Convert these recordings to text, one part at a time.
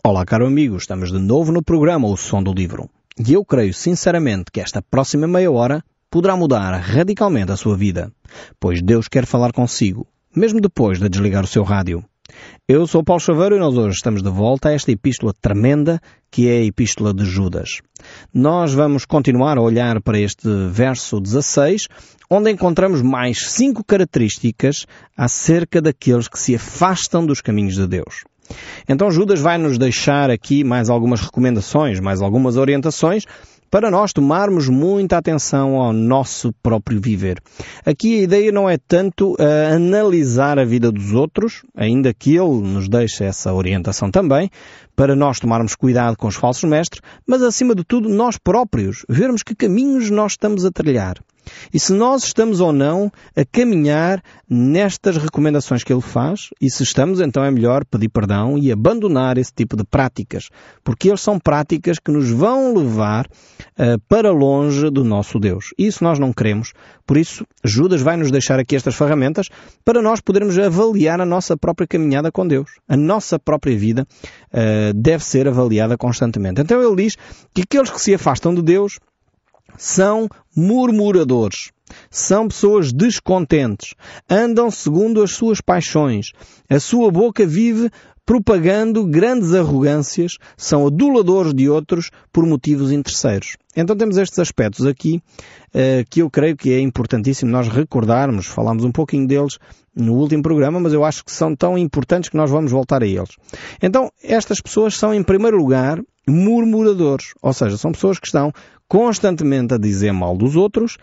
Olá, caro amigo, estamos de novo no programa O Som do Livro. E eu creio sinceramente que esta próxima meia hora poderá mudar radicalmente a sua vida, pois Deus quer falar consigo, mesmo depois de desligar o seu rádio. Eu sou Paulo Chaveiro e nós hoje estamos de volta a esta epístola tremenda que é a epístola de Judas. Nós vamos continuar a olhar para este verso 16, onde encontramos mais 5 características acerca daqueles que se afastam dos caminhos de Deus. Então Judas vai nos deixar aqui mais algumas recomendações, mais algumas orientações para nós tomarmos muita atenção ao nosso próprio viver. Aqui a ideia não é tanto analisar a vida dos outros, ainda que ele nos deixe essa orientação também, para nós tomarmos cuidado com os falsos mestres, mas acima de tudo nós próprios, vermos que caminhos nós estamos a trilhar. E se nós estamos ou não a caminhar nestas recomendações que ele faz, e se estamos, então é melhor pedir perdão e abandonar esse tipo de práticas, porque eles são práticas que nos vão levar para longe do nosso Deus. Isso nós não queremos. Por isso, Judas vai nos deixar aqui estas ferramentas para nós podermos avaliar a nossa própria caminhada com Deus. A nossa própria vida deve ser avaliada constantemente. Então ele diz que aqueles que se afastam de Deus são murmuradores, são pessoas descontentes, andam segundo as suas paixões, a sua boca vive propagando grandes arrogâncias, são aduladores de outros por motivos interesseiros. Então temos estes aspectos aqui que eu creio que é importantíssimo nós recordarmos, falámos um pouquinho deles no último programa, mas eu acho que são tão importantes que nós vamos voltar a eles. Então estas pessoas são em primeiro lugar murmuradores, ou seja, são pessoas que estão constantemente a dizer mal dos outros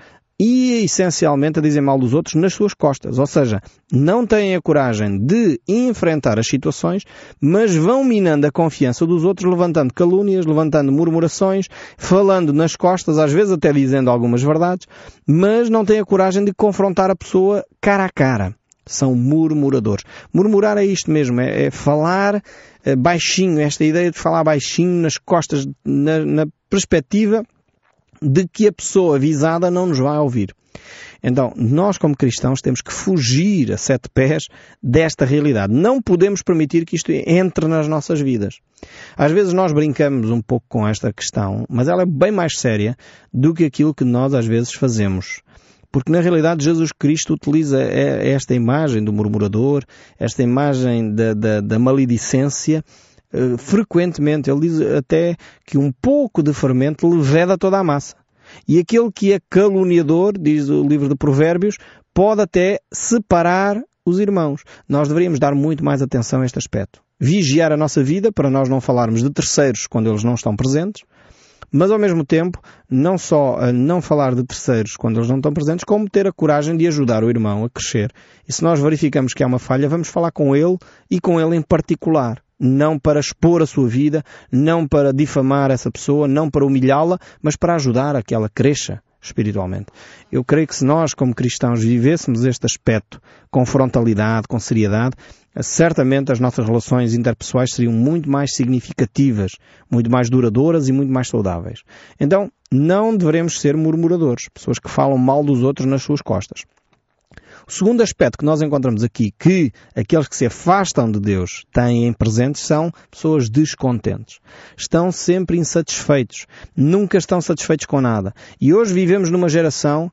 e essencialmente a dizer mal dos outros nas suas costas. Ou seja, não têm a coragem de enfrentar as situações, mas vão minando a confiança dos outros, levantando calúnias, levantando murmurações, falando nas costas, às vezes até dizendo algumas verdades, mas não têm a coragem de confrontar a pessoa cara a cara. São murmuradores. Murmurar é isto mesmo, é falar baixinho, esta ideia de falar baixinho nas costas, na perspectiva de que a pessoa avisada não nos vai ouvir. Então, nós como cristãos temos que fugir a 7 pés desta realidade. Não podemos permitir que isto entre nas nossas vidas. Às vezes nós brincamos um pouco com esta questão, mas ela é bem mais séria do que aquilo que nós às vezes fazemos. Porque na realidade Jesus Cristo utiliza esta imagem do murmurador, esta imagem da maledicência, frequentemente. Ele diz até que um pouco de fermento leveda toda a massa. E aquele que é caluniador, diz o livro de Provérbios, pode até separar os irmãos. Nós deveríamos dar muito mais atenção a este aspecto. Vigiar a nossa vida para nós não falarmos de terceiros quando eles não estão presentes, mas ao mesmo tempo, não só não falar de terceiros quando eles não estão presentes, como ter a coragem de ajudar o irmão a crescer. E se nós verificamos que há uma falha, vamos falar com ele e com ele em particular. Não para expor a sua vida, não para difamar essa pessoa, não para humilhá-la, mas para ajudar a que ela cresça espiritualmente. Eu creio que se nós, como cristãos, vivêssemos este aspecto com frontalidade, com seriedade, certamente as nossas relações interpessoais seriam muito mais significativas, muito mais duradouras e muito mais saudáveis. Então, não devemos ser murmuradores, pessoas que falam mal dos outros nas suas costas. O segundo aspecto que nós encontramos aqui, que aqueles que se afastam de Deus têm em presentes, são pessoas descontentes. Estão sempre insatisfeitos. Nunca estão satisfeitos com nada. E hoje vivemos numa geração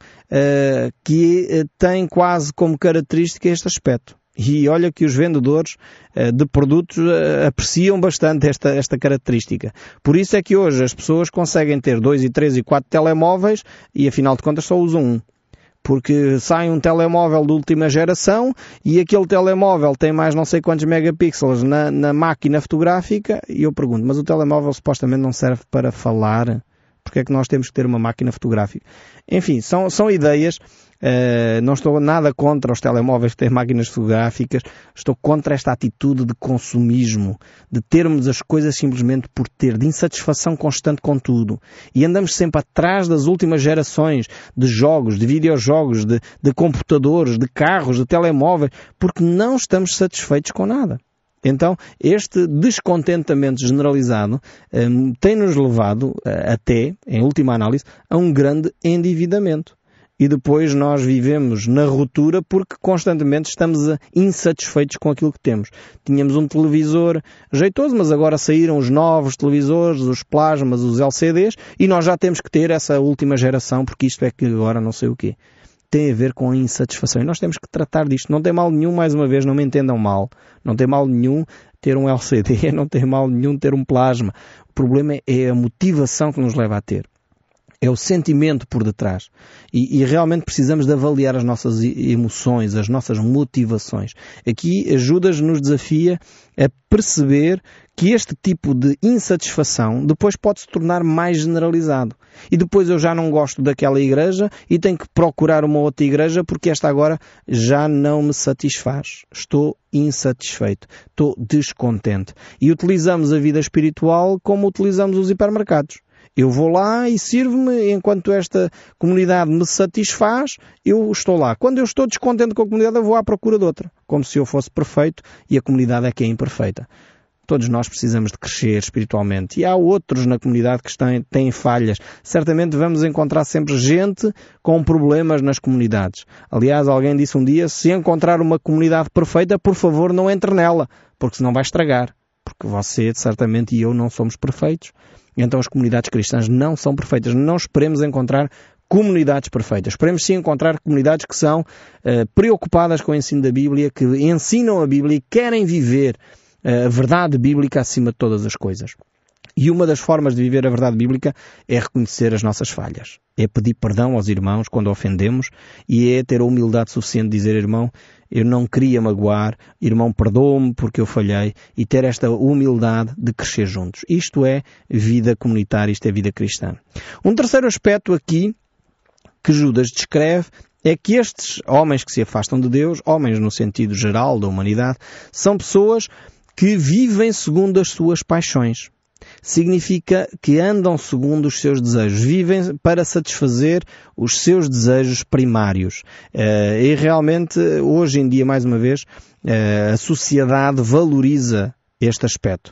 que tem quase como característica este aspecto. E olha que os vendedores de produtos apreciam bastante esta característica. Por isso é que hoje as pessoas conseguem ter 2 e 3 e 4 telemóveis e afinal de contas só usam um. Porque sai um telemóvel de última geração e aquele telemóvel tem mais não sei quantos megapixels na máquina fotográfica e eu pergunto, mas o telemóvel supostamente não serve para falar? Porque é que nós temos que ter uma máquina fotográfica? Enfim, são ideias. Não estou nada contra os telemóveis que têm máquinas fotográficas, estou contra esta atitude de consumismo, de termos as coisas simplesmente por ter, de insatisfação constante com tudo. E andamos sempre atrás das últimas gerações de jogos, de videojogos, de computadores, de carros, de telemóveis, porque não estamos satisfeitos com nada. Então, este descontentamento generalizado tem-nos levado até, em última análise, a um grande endividamento. e depois nós vivemos na ruptura porque constantemente estamos insatisfeitos com aquilo que temos. Tínhamos um televisor jeitoso, mas agora saíram os novos televisores, os plasmas, os LCDs, e nós já temos que ter essa última geração porque isto é que agora não sei o quê. Tem a ver com a insatisfação. E nós temos que tratar disto. Não tem mal nenhum, mais uma vez, não me entendam mal. Não tem mal nenhum ter um LCD, não tem mal nenhum ter um plasma. O problema é a motivação que nos leva a ter. É o sentimento por detrás. E realmente precisamos de avaliar as nossas emoções, as nossas motivações. Aqui Judas nos desafia a perceber que este tipo de insatisfação depois pode se tornar mais generalizado. E depois eu já não gosto daquela igreja e tenho que procurar uma outra igreja porque esta agora já não me satisfaz. Estou insatisfeito. Estou descontente. E utilizamos a vida espiritual como utilizamos os hipermercados. Eu vou lá e sirvo-me enquanto esta comunidade me satisfaz, eu estou lá. Quando eu estou descontente com a comunidade, eu vou à procura de outra. Como se eu fosse perfeito e a comunidade é que é imperfeita. Todos nós precisamos de crescer espiritualmente. E há outros na comunidade que têm falhas. Certamente vamos encontrar sempre gente com problemas nas comunidades. Aliás, alguém disse um dia, se encontrar uma comunidade perfeita, por favor, não entre nela, porque senão vai estragar. Porque você, certamente, e eu não somos perfeitos. Então as comunidades cristãs não são perfeitas. Não esperemos encontrar comunidades perfeitas. Esperemos sim encontrar comunidades que são preocupadas com o ensino da Bíblia, que ensinam a Bíblia e querem viver a verdade bíblica acima de todas as coisas. E uma das formas de viver a verdade bíblica é reconhecer as nossas falhas. É pedir perdão aos irmãos quando ofendemos e é ter a humildade suficiente de dizer, irmão, eu não queria magoar, irmão, perdoa-me porque eu falhei, e ter esta humildade de crescer juntos. Isto é vida comunitária, isto é vida cristã. Um terceiro aspecto aqui que Judas descreve é que estes homens que se afastam de Deus, homens no sentido geral da humanidade, são pessoas que vivem segundo as suas paixões. Significa que andam segundo os seus desejos, vivem para satisfazer os seus desejos primários. E realmente, hoje em dia, mais uma vez, a sociedade valoriza este aspecto.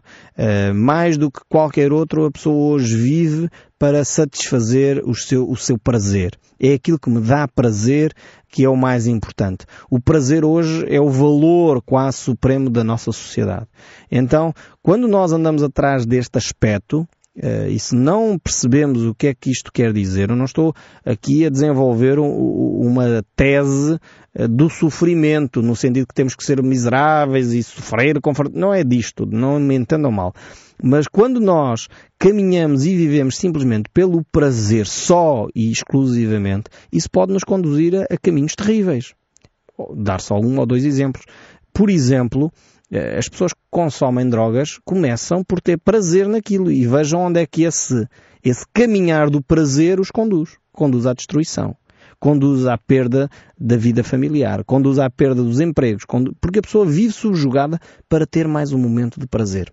Mais do que qualquer outro, a pessoa hoje vive para satisfazer o seu prazer. É aquilo que me dá prazer que é o mais importante. O prazer hoje é o valor quase supremo da nossa sociedade. Então, quando nós andamos atrás deste aspecto, e se não percebemos o que é que isto quer dizer, eu não estou aqui a desenvolver uma tese do sofrimento, no sentido que temos que ser miseráveis e sofrer, não é disto, não me entendam mal. Mas quando nós caminhamos e vivemos simplesmente pelo prazer só e exclusivamente, isso pode nos conduzir a caminhos terríveis. Vou dar só um ou dois exemplos. Por exemplo, as pessoas que consomem drogas começam por ter prazer naquilo e vejam onde é que esse caminhar do prazer os conduz. Conduz à destruição. Conduz à perda da vida familiar. Conduz à perda dos empregos. Porque a pessoa vive subjugada para ter mais um momento de prazer.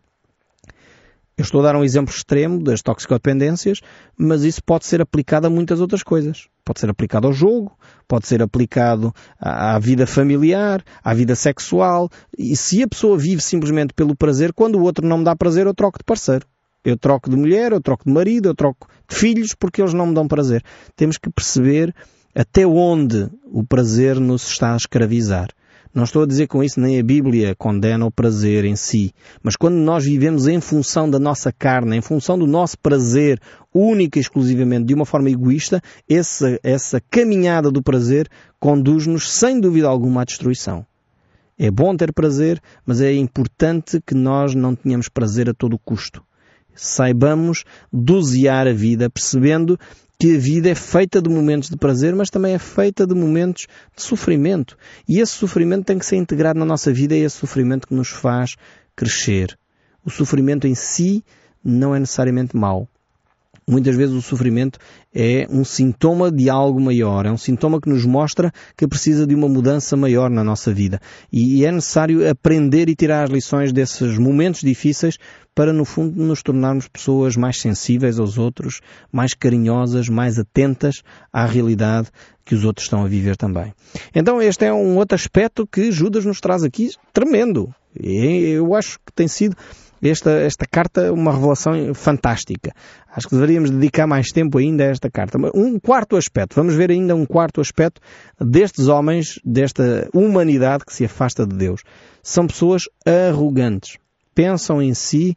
Eu estou a dar um exemplo extremo das toxicodependências, mas isso pode ser aplicado a muitas outras coisas. Pode ser aplicado ao jogo, pode ser aplicado à vida familiar, à vida sexual. E se a pessoa vive simplesmente pelo prazer, quando o outro não me dá prazer, eu troco de parceiro. Eu troco de mulher, eu troco de marido, eu troco de filhos, porque eles não me dão prazer. Temos que perceber até onde o prazer nos está a escravizar. Não estou a dizer com isso nem a Bíblia condena o prazer em si, mas quando nós vivemos em função da nossa carne, em função do nosso prazer, única e exclusivamente de uma forma egoísta, essa caminhada do prazer conduz-nos sem dúvida alguma à destruição. É bom ter prazer, mas é importante que nós não tenhamos prazer a todo custo. Saibamos dosear a vida, percebendo que a vida é feita de momentos de prazer, mas também é feita de momentos de sofrimento. E esse sofrimento tem que ser integrado na nossa vida, é esse sofrimento que nos faz crescer. O sofrimento em si não é necessariamente mau. Muitas vezes o sofrimento é um sintoma de algo maior, é um sintoma que nos mostra que precisa de uma mudança maior na nossa vida. E é necessário aprender e tirar as lições desses momentos difíceis para, no fundo, nos tornarmos pessoas mais sensíveis aos outros, mais carinhosas, mais atentas à realidade que os outros estão a viver também. Então este é um outro aspecto que Judas nos traz aqui tremendo. Eu acho que tem sido Esta carta é uma revelação fantástica. Acho que deveríamos dedicar mais tempo ainda a esta carta. Um quarto aspecto, vamos ver ainda um quarto aspecto destes homens, desta humanidade que se afasta de Deus. São pessoas arrogantes. Pensam em si,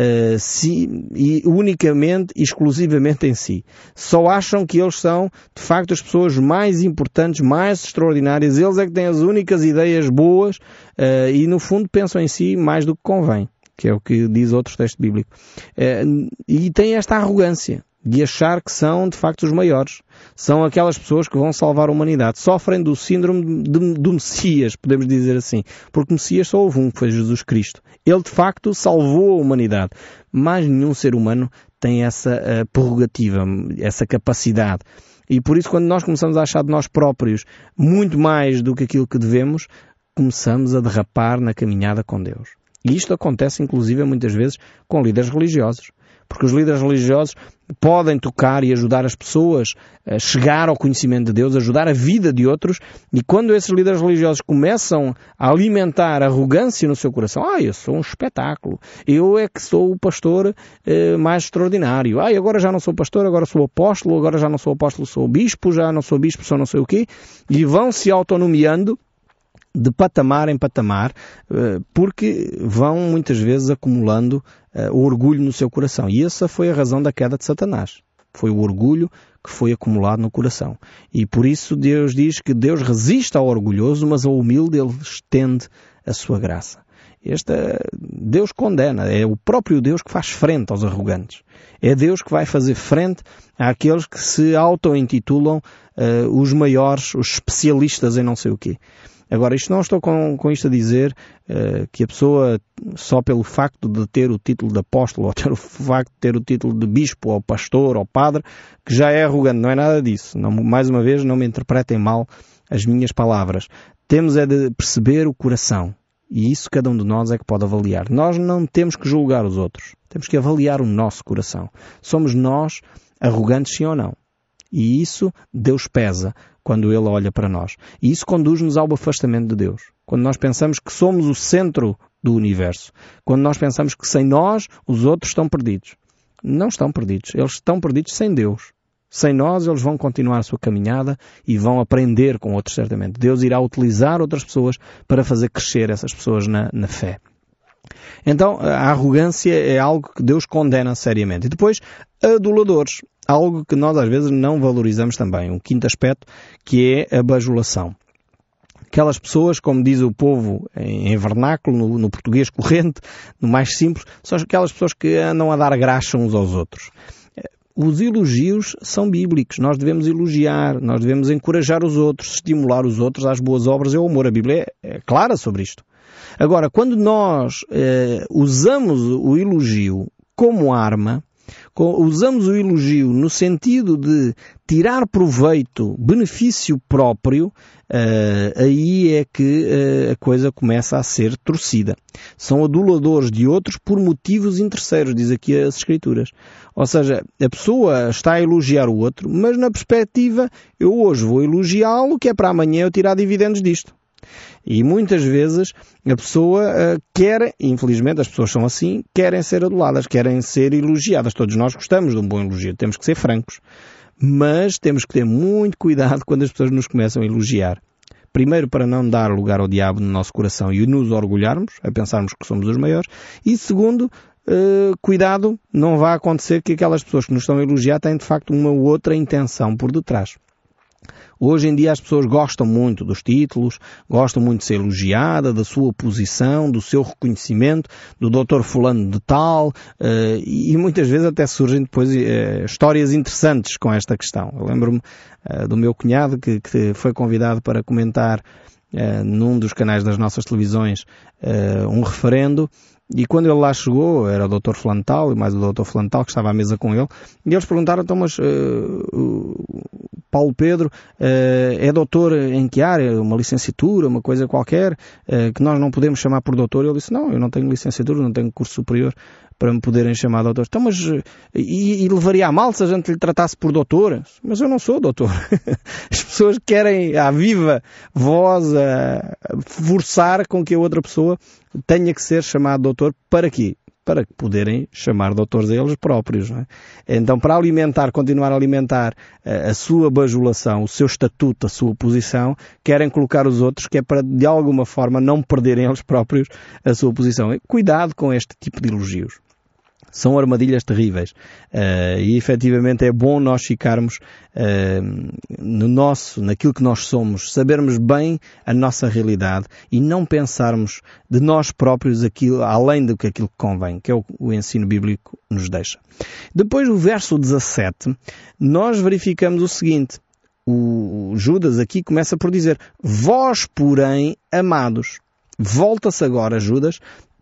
e unicamente, exclusivamente em si. Só acham que eles são, de facto, as pessoas mais importantes, mais extraordinárias. Eles é que têm as únicas ideias boas e, no fundo, pensam em si mais do que convém, que é o que diz outro texto bíblico. E têm esta arrogância de achar que são, de facto, os maiores. São aquelas pessoas que vão salvar a humanidade. Sofrem do síndrome do Messias, podemos dizer assim. Porque Messias só houve um, que foi Jesus Cristo. Ele, de facto, salvou a humanidade. Mas nenhum ser humano tem essa prerrogativa, essa capacidade. E por isso, quando nós começamos a achar de nós próprios muito mais do que aquilo que devemos, começamos a derrapar na caminhada com Deus. E isto acontece, inclusive, muitas vezes com líderes religiosos. Porque os líderes religiosos podem tocar e ajudar as pessoas a chegar ao conhecimento de Deus, ajudar a vida de outros, e quando esses líderes religiosos começam a alimentar arrogância no seu coração, eu sou um espetáculo, eu é que sou o pastor mais extraordinário, agora já não sou pastor, agora sou apóstolo, agora já não sou apóstolo, sou bispo, já não sou bispo, sou não sei o quê, e vão se autonomeando de patamar em patamar, porque vão muitas vezes acumulando o orgulho no seu coração. E essa foi a razão da queda de Satanás. Foi o orgulho que foi acumulado no coração. E por isso Deus diz que Deus resiste ao orgulhoso, mas ao humilde Ele estende a sua graça. Deus condena, é o próprio Deus que faz frente aos arrogantes. É Deus que vai fazer frente àqueles que se auto-intitulam os maiores, os especialistas em não sei o quê. Agora, não estou com isto a dizer que a pessoa, só pelo facto de ter o título de apóstolo, ou ter o facto de ter o título de bispo, ou pastor, ou padre, que já é arrogante. Não é nada disso. Não, mais uma vez, não me interpretem mal as minhas palavras. Temos é de perceber o coração. E isso cada um de nós é que pode avaliar. Nós não temos que julgar os outros. Temos que avaliar o nosso coração. Somos nós arrogantes, sim ou não? E isso Deus pesa quando Ele olha para nós. E isso conduz-nos ao afastamento de Deus. Quando nós pensamos que somos o centro do universo. Quando nós pensamos que sem nós os outros estão perdidos. Não estão perdidos. Eles estão perdidos sem Deus. Sem nós eles vão continuar a sua caminhada e vão aprender com outros certamente. Deus irá utilizar outras pessoas para fazer crescer essas pessoas na fé. Então, a arrogância é algo que Deus condena seriamente. E depois, aduladores. Algo que nós às vezes não valorizamos também. Um quinto aspecto, que é a bajulação. Aquelas pessoas, como diz o povo em vernáculo, no português corrente, no mais simples, são aquelas pessoas que andam a dar graxa uns aos outros. Os elogios são bíblicos. Nós devemos elogiar, nós devemos encorajar os outros, estimular os outros às boas obras e ao amor. A Bíblia é clara sobre isto. Agora, quando nós usamos o elogio como arma, usamos o elogio no sentido de tirar proveito, benefício próprio, aí é que a coisa começa a ser torcida. São aduladores de outros por motivos interesseiros, diz aqui as Escrituras. Ou seja, a pessoa está a elogiar o outro, mas na perspectiva, eu hoje vou elogiá-lo, que é para amanhã eu tirar dividendos disto. E muitas vezes a pessoa quer, infelizmente as pessoas são assim, querem ser aduladas, querem ser elogiadas. Todos nós gostamos de um bom elogio, temos que ser francos. Mas temos que ter muito cuidado quando as pessoas nos começam a elogiar. Primeiro, para não dar lugar ao diabo no nosso coração e nos orgulharmos, a pensarmos que somos os maiores. E segundo, cuidado, não vai acontecer que aquelas pessoas que nos estão a elogiar têm de facto uma outra intenção por detrás. Hoje em dia as pessoas gostam muito dos títulos, gostam muito de ser elogiada, da sua posição, do seu reconhecimento, do doutor fulano de tal, e muitas vezes até surgem depois histórias interessantes com esta questão. Eu lembro-me do meu cunhado que foi convidado para comentar num dos canais das nossas televisões um referendo, e quando ele lá chegou, era o doutor fulano tal, e mais o doutor fulano tal que estava à mesa com ele, e eles perguntaram, então, mas Paulo Pedro é doutor em que área? Uma licenciatura, uma coisa qualquer, que nós não podemos chamar por doutor? Ele disse, não, eu não tenho licenciatura, não tenho curso superior para me poderem chamar doutor. Então, mas e levaria a mal se a gente lhe tratasse por doutor? Mas eu não sou doutor. As pessoas querem, à viva voz, forçar com que a outra pessoa tenha que ser chamada doutor. Para quê? para poderem chamar doutores a eles próprios. Não é? Então, para continuar a alimentar a sua bajulação, o seu estatuto, a sua posição, querem colocar os outros, que é para, de alguma forma, não perderem eles próprios a sua posição. Cuidado com este tipo de elogios. São armadilhas terríveis. E efetivamente é bom nós ficarmos naquilo que nós somos, sabermos bem a nossa realidade e não pensarmos de nós próprios além do que aquilo que convém, que é o ensino bíblico nos deixa. Depois, o verso 17, nós verificamos o seguinte. O Judas aqui começa por dizer: vós, porém, amados. Volta-se agora, Judas,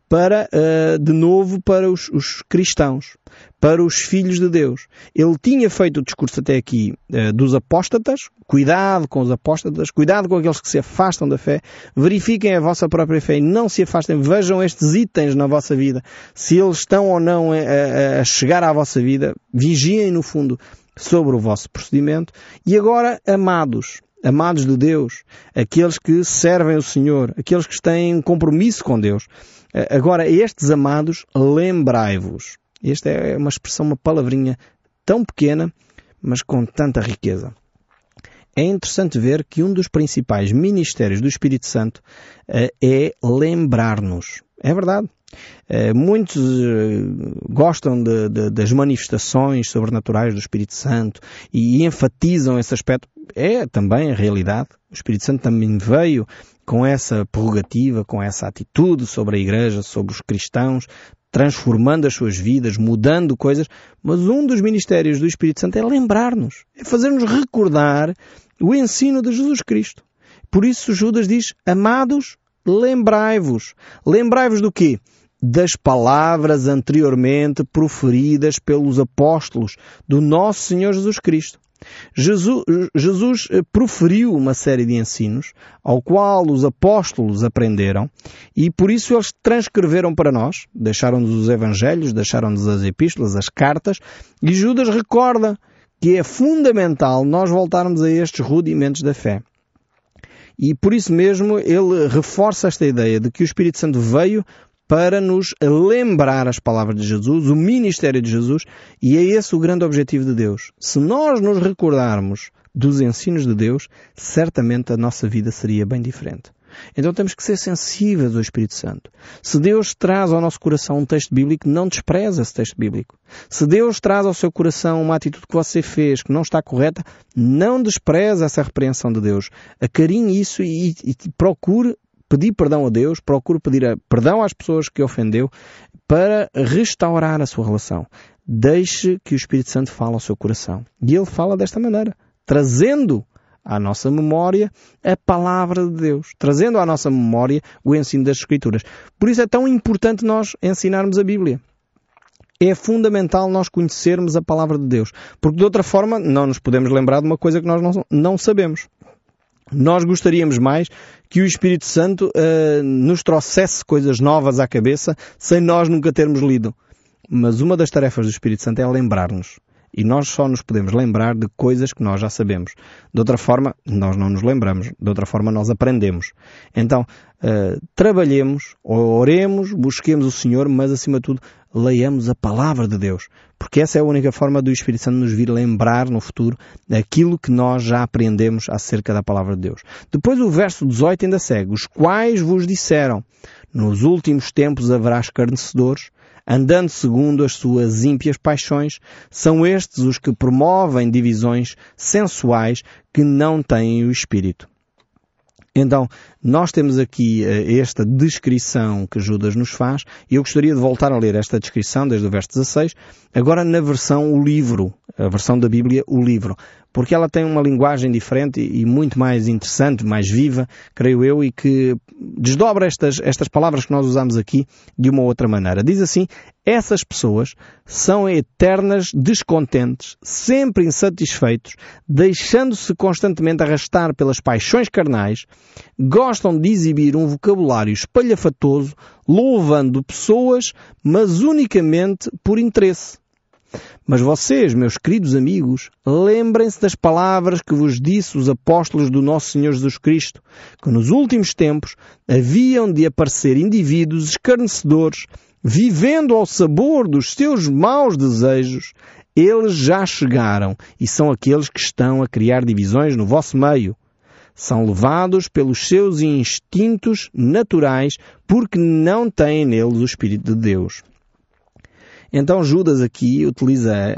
de novo para os cristãos, para os filhos de Deus. Ele tinha feito o discurso até aqui dos apóstatas. Cuidado com os apóstatas, cuidado com aqueles que se afastam da fé. Verifiquem a vossa própria fé e não se afastem. Vejam estes itens na vossa vida. Se eles estão ou não a chegar à vossa vida, vigiem no fundo sobre o vosso procedimento. E agora, amados de Deus, aqueles que servem o Senhor, aqueles que têm um compromisso com Deus. Agora, estes amados, lembrai-vos. Esta é uma expressão, uma palavrinha tão pequena, mas com tanta riqueza. É interessante ver que um dos principais ministérios do Espírito Santo é lembrar-nos. É verdade. Muitos gostam das manifestações sobrenaturais do Espírito Santo e enfatizam esse aspecto. É também a realidade. O Espírito Santo também veio com essa prerrogativa, com essa atitude sobre a Igreja, sobre os cristãos, transformando as suas vidas, mudando coisas. Mas um dos ministérios do Espírito Santo é lembrar-nos, é fazer-nos recordar o ensino de Jesus Cristo. Por isso Judas diz: amados, lembrai-vos. Lembrai-vos do quê? Das palavras anteriormente proferidas pelos apóstolos do nosso Senhor Jesus Cristo. Jesus proferiu uma série de ensinos ao qual os apóstolos aprenderam e por isso eles transcreveram para nós, deixaram-nos os evangelhos, deixaram-nos as epístolas, as cartas, e Judas recorda que é fundamental nós voltarmos a estes rudimentos da fé. E por isso mesmo ele reforça esta ideia de que o Espírito Santo veio para nos lembrar as palavras de Jesus, o ministério de Jesus, e é esse o grande objetivo de Deus. Se nós nos recordarmos dos ensinos de Deus, certamente a nossa vida seria bem diferente. Então temos que ser sensíveis ao Espírito Santo. Se Deus traz ao nosso coração um texto bíblico, não despreze esse texto bíblico. Se Deus traz ao seu coração uma atitude que você fez que não está correta, não despreze essa repreensão de Deus. Acarinhe isso e procure pedir perdão a Deus, procure pedir perdão às pessoas que ofendeu para restaurar a sua relação. Deixe que o Espírito Santo fale ao seu coração. E ele fala desta maneira, trazendo à nossa memória a palavra de Deus, trazendo à nossa memória o ensino das Escrituras. Por isso é tão importante nós ensinarmos a Bíblia. É fundamental nós conhecermos a palavra de Deus, porque de outra forma não nos podemos lembrar de uma coisa que nós não sabemos. Nós gostaríamos mais que o Espírito Santo nos trouxesse coisas novas à cabeça sem nós nunca termos lido. Mas uma das tarefas do Espírito Santo é lembrar-nos. E nós só nos podemos lembrar de coisas que nós já sabemos. De outra forma, nós não nos lembramos. De outra forma, nós aprendemos. Então, trabalhemos, oremos, busquemos o Senhor, mas acima de tudo, leiamos a palavra de Deus. Porque essa é a única forma do Espírito Santo nos vir lembrar no futuro aquilo que nós já aprendemos acerca da palavra de Deus. Depois o verso 18 ainda segue: os quais vos disseram, nos últimos tempos haverá escarnecedores, andando segundo as suas ímpias paixões, são estes os que promovem divisões sensuais que não têm o Espírito. Então, nós temos aqui esta descrição que Judas nos faz, e eu gostaria de voltar a ler esta descrição desde o verso 16, agora na versão o livro, a versão da Bíblia, o livro, porque ela tem uma linguagem diferente e muito mais interessante, mais viva, creio eu, e que desdobra estas palavras que nós usamos aqui de uma outra maneira. Diz assim: essas pessoas são eternas descontentes, sempre insatisfeitos, deixando-se constantemente arrastar pelas paixões carnais, gostam de exibir um vocabulário espalhafatoso, louvando pessoas, mas unicamente por interesse. Mas vocês, meus queridos amigos, lembrem-se das palavras que vos disse os apóstolos do nosso Senhor Jesus Cristo, que nos últimos tempos haviam de aparecer indivíduos escarnecedores, vivendo ao sabor dos seus maus desejos, eles já chegaram e são aqueles que estão a criar divisões no vosso meio. São levados pelos seus instintos naturais porque não têm neles o Espírito de Deus. Então Judas aqui utiliza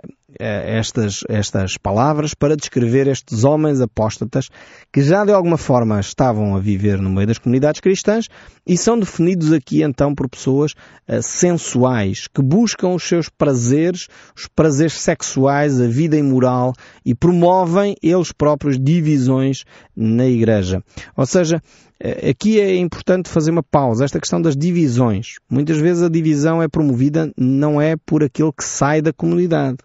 estas palavras para descrever estes homens apóstatas que já de alguma forma estavam a viver no meio das comunidades cristãs e são definidos aqui então por pessoas sensuais que buscam os seus prazeres, os prazeres sexuais, a vida imoral e promovem eles próprios divisões na igreja. Ou seja, aqui é importante fazer uma pausa. Esta questão das divisões. Muitas vezes a divisão é promovida não é por aquele que sai da comunidade.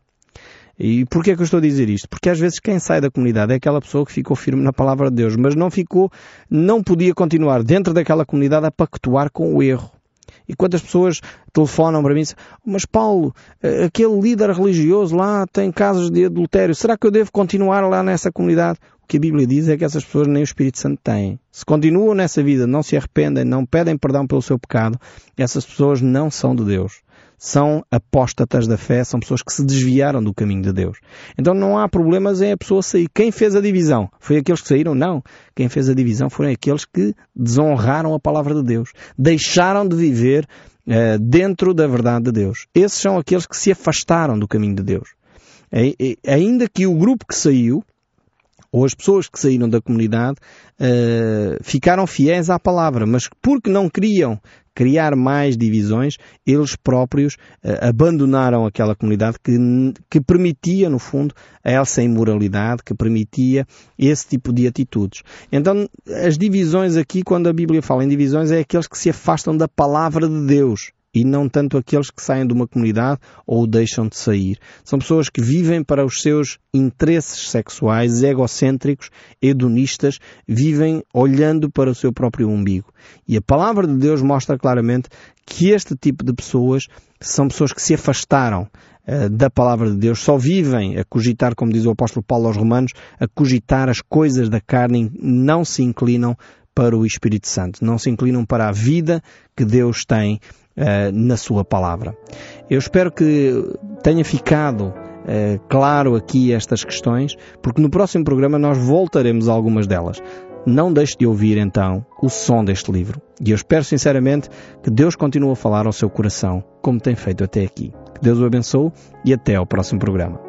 E porquê é que eu estou a dizer isto? Porque às vezes quem sai da comunidade é aquela pessoa que ficou firme na palavra de Deus, mas não podia continuar dentro daquela comunidade a pactuar com o erro. E quantas pessoas telefonam para mim e dizem, mas Paulo, aquele líder religioso lá tem casos de adultério, será que eu devo continuar lá nessa comunidade? O que a Bíblia diz é que essas pessoas nem o Espírito Santo têm. Se continuam nessa vida, não se arrependem, não pedem perdão pelo seu pecado, essas pessoas não são de Deus. São apóstatas da fé, são pessoas que se desviaram do caminho de Deus. Então não há problemas em a pessoa sair. Quem fez a divisão? Foi aqueles que saíram? Não. Quem fez a divisão foram aqueles que desonraram a palavra de Deus. Deixaram de viver dentro da verdade de Deus. Esses são aqueles que se afastaram do caminho de Deus. Ainda que o grupo que saiu, ou as pessoas que saíram da comunidade, ficaram fiéis à palavra, mas porque não queriam criar mais divisões, eles próprios abandonaram aquela comunidade que permitia, no fundo, essa imoralidade, que permitia esse tipo de atitudes. Então, as divisões aqui, quando a Bíblia fala em divisões, é aqueles que se afastam da palavra de Deus. E não tanto aqueles que saem de uma comunidade ou deixam de sair. São pessoas que vivem para os seus interesses sexuais, egocêntricos, hedonistas, vivem olhando para o seu próprio umbigo. E a palavra de Deus mostra claramente que este tipo de pessoas são pessoas que se afastaram da palavra de Deus, só vivem a cogitar, como diz o apóstolo Paulo aos Romanos, a cogitar as coisas da carne, não se inclinam para o Espírito Santo, não se inclinam para a vida que Deus tem na sua palavra. Eu espero que tenha ficado claro aqui estas questões, porque no próximo programa nós voltaremos a algumas delas. Não deixe de ouvir então o som deste livro. E eu espero sinceramente que Deus continue a falar ao seu coração, como tem feito até aqui. Que Deus o abençoe e até ao próximo programa.